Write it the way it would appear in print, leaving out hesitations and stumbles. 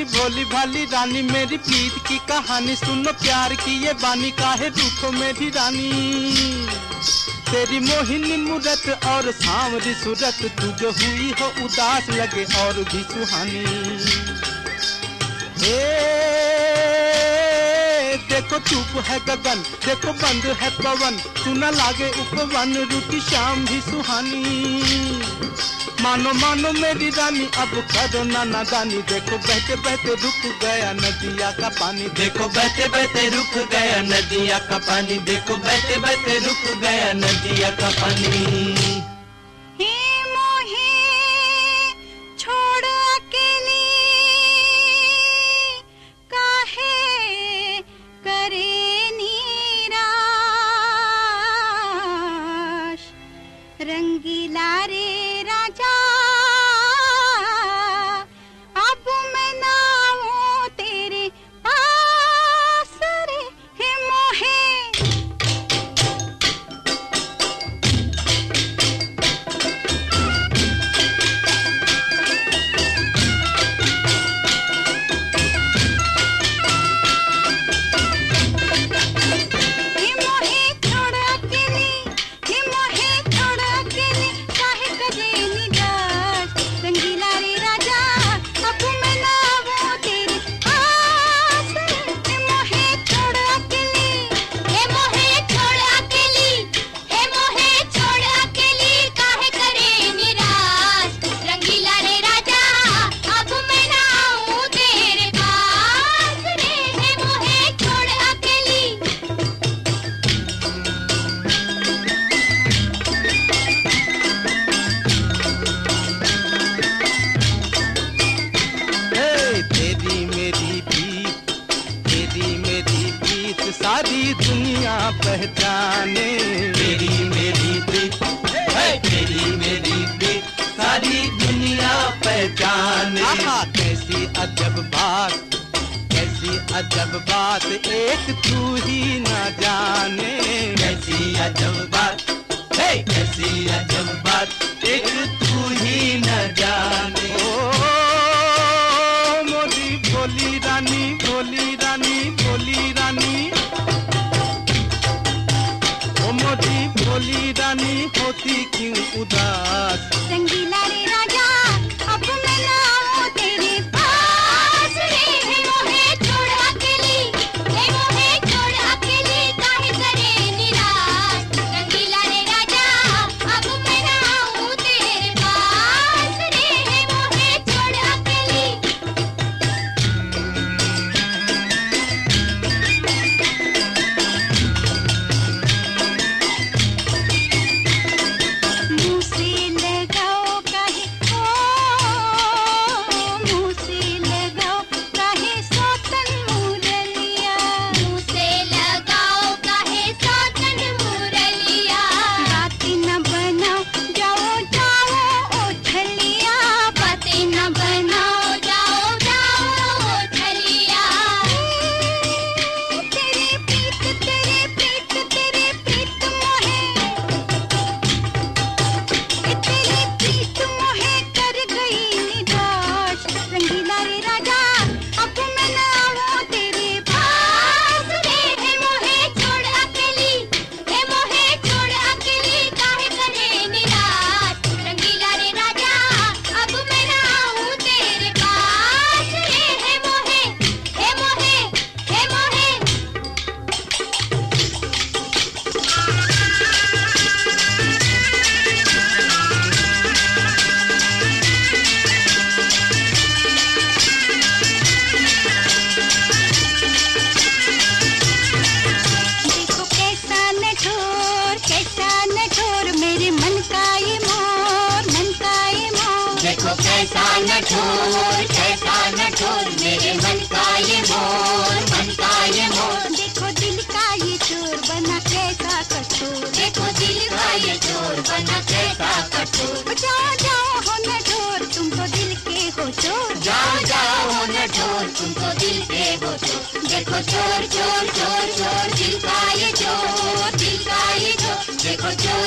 भोली भाली रानी, मेरी प्रीत की कहानी सुनो, प्यार की ये बानी, काहे रूठो मेरी रानी। तेरी मोहिनी मूरत और सांवरी सूरत, तू जो हुई हो उदास लगे और भी सुहानी। देखो चुप है गगन, देखो बंद है पवन, सुना लागे उपवन, रूठी शाम भी सुहानी। मानो मानो मेरी रानी अब करो ना नादानी, देखो बहते बहते रुक गया नदिया का पानी। देखो बहते बहते रुक गया नदिया का पानी, देखो बहते बहते रुक गया नदिया का पानी। रंगीला रे राजा अब मैं ना हूँ तेरे पास रे, हे मोहे। सारी दुनिया पहचाने, तेरी मेरी प्रीत, तेरी मेरी प्रीत सारी दुनिया पहचाने। आहा कैसी अजब बात, कैसी अजब बात, एक तू ही न जाने। कैसी अजब बात, कैसी अजब बात, एक तू ही न जाने। ओ मोरी भोली रानी, भोली रानी, भोली रानी, मोरी भोली रानी होती क्यों उदास। रंगीला रे राजा अब मैं ना हूँ तेरे पास रे, हे मोहे छोड़ अकेली, हे मोहे छोड़ अकेली, काहे करे निराश। रंगीला रे राजा अब मैं ना हूँ तेरे पास रे, हे मोहे छोड़ अकेली। देखो कैसा नठोर मेरे मन का ये मोर, मन का ये मोर। देखो दिल का ये चोर बना कैसा कठोर, देखो दिल का ये चोर बना कैसा कठोर। जाओ जाओ हो नठोर तुम तो दिल के हो चोर, जाओ जाओ हो नठोर तुम तो दिल के हो चोर। देखो चोर चोर चोर चोर दिल का ये चोर, दिल का ये चोर। देखो चोर